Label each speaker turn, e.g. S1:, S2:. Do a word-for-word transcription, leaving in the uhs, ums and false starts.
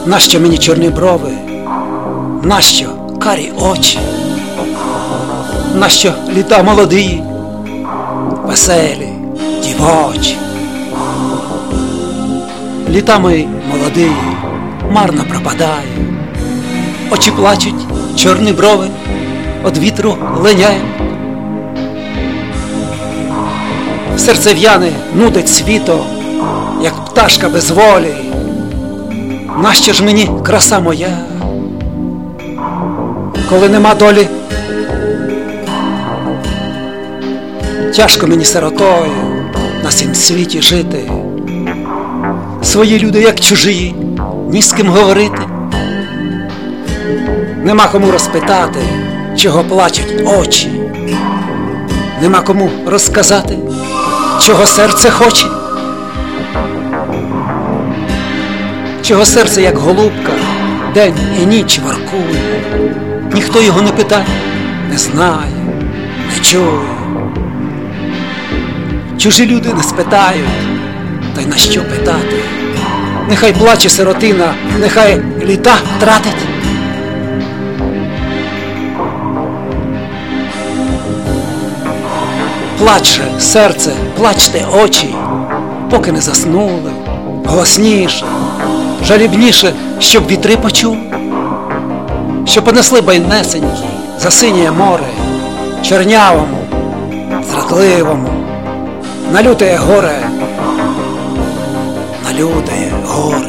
S1: Нащо мені чорні брови? Нащо карі очі? Нащо літа молоді, веселі, дівочі? Літа мої молоді марно пропадає, очі плачуть, чорні брови од вітру линяє. Серце в'яне, нудить світо, як пташка без волі. Нащо ж мені краса моя, коли нема долі? Тяжко мені сиротою на сім світі жити. Свої люди, як чужі, ні з ким говорити. Нема кому розпитати, чого плачуть очі. Нема кому розказати, чого серце хоче. Чого серце, як голубка, день і ніч воркує. Ніхто його не питає, не знає, не чує. Чужі люди не спитають, та й на що питати? Нехай плаче сиротина, нехай літа тратить. Плаче серце, плачте очі, поки не заснули, голосніше, жалібніше, щоб вітри почув, що понесли байнесенькі за синє море, чорнявому, зрадливому, налютає горе, налютає горе.